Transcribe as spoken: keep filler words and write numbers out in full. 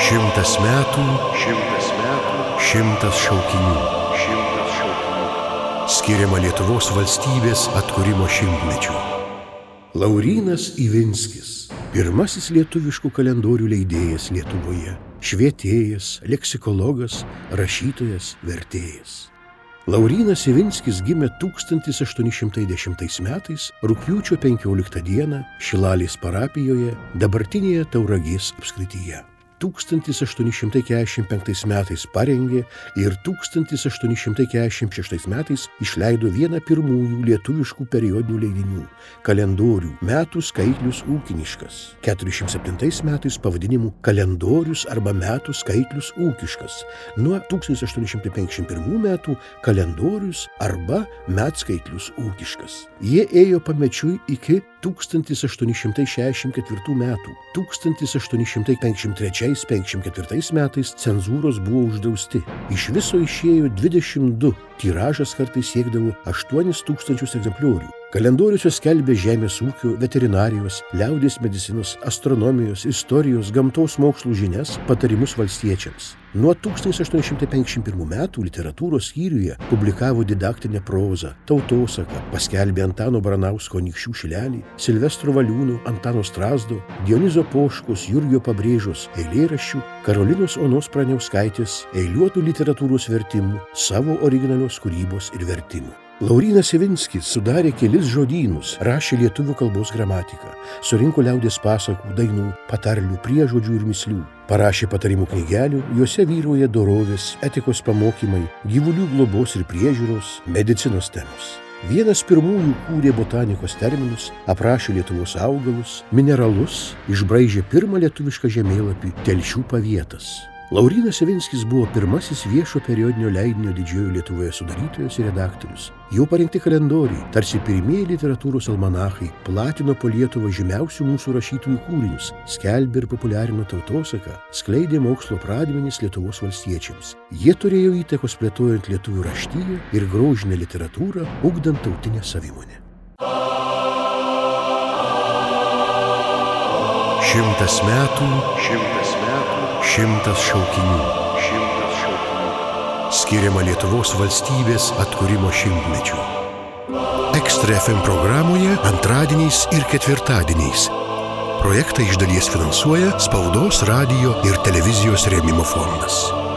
Šimtas metų, šimtas metų, šimtas šaukinių, šimtas šaukinių. Skiriama Lietuvos valstybės atkūrimo šimtmečiui. Laurynas Ivinskis, pirmasis lietuviškų kalendorių leidėjas Lietuvoje, švietėjas, leksikologas, rašytojas, vertėjas. Laurynas Ivinskis gimė tūkstantis aštuoni šimtai dešimtais metais rugpjūčio penkioliktą dieną Šilalės parapijoje, dabartinėje Tauragės apskrityje. tūkstantis aštuoni šimtai keturiasdešimt penktais metais parengė ir tūkstantis aštuoni šimtai keturiasdešimt šeštais metais išleido vieną pirmųjų lietuviškų periodinių leidinių – kalendorių Metų skaitlius ūkiniškas. keturiasdešimt septintais metais pavadinimu Kalendorius arba Metų skaitlius ūkiškas. Nuo tūkstantis aštuoni šimtai penkiasdešimt pirmų metų Kalendorius arba Metskaitlius ūkiškas. Jie ėjo pamečiui iki tūkstantis aštuoni šimtai šešiasdešimt ketvirtų metų. tūkstantis aštuoni šimtai penkiasdešimt trečiais penkiasdešimt ketvirtais metais cenzūros buvo uždrausti. Iš viso išėjo dvidešimt du, tiražas kartais siekdavo aštuonis tūkstančius egzempliorių. Kalendoriuose skelbė žemės ūkio, veterinarijos, liaudies medicinos, astronomijos, istorijos, gamtos mokslų žinias, patarimus valstiečiams. Nuo tūkstantis aštuoni šimtai penkiasdešimt pirmų metų literatūros skyriuje publikavo didaktinę prozą, tautosaką, paskelbė Antano Baranausko Anykščių šilelį, Silvestro Valiūno, Antano Strazdo, Dionizo Poškos, Jurgio Pabrėžos eilėraščių, Karolinos Onos Praniauskaitės eiliuotų literatūros vertimų, savo originalios kūrybos ir vertimų. Laurynas Ivinskis sudarė kelis žodynus, rašė lietuvių kalbos gramatiką, surinko liaudies pasakų, dainų, patarlių, priežodžių ir mislių, parašė patarimų knygelių, juose vyrauja dorovės, etikos pamokymai, gyvulių globos ir priežiūros, medicinos temos. Vienas pirmųjų kūrė botanikos terminus, aprašė Lietuvos augalus, mineralus, išbraižė pirmą lietuvišką žemėlapį Telšių pavietas. Laurynas Ivinskis buvo pirmasis viešo periodinio leidinio Didžiojo Lietuvoje sudarytojas ir redaktorius. Jo parengti kalendoriai, tarsi pirmieji literatūros almanachai, platino po Lietuvą žymiausių mūsų rašytojų kūrinius, skelbė ir populiarino tautosaką, skleidė mokslo pradmenis Lietuvos valstiečiams. Jie turėjo įtakos plėtojant lietuvių raštiją ir grožinę literatūrą, ugdant tautinę savimonę. Šimtas metų, šimtas metų. Šimtas šaukinių, šimtas šaukinių. Skiriama Lietuvos valstybės atkūrimo šimtmečiui. Ekstra F M programoje antradieniais ir ketvirtadieniais. Projektą iš dalies finansuoja Spaudos, radijo ir televizijos rėmimo fondas.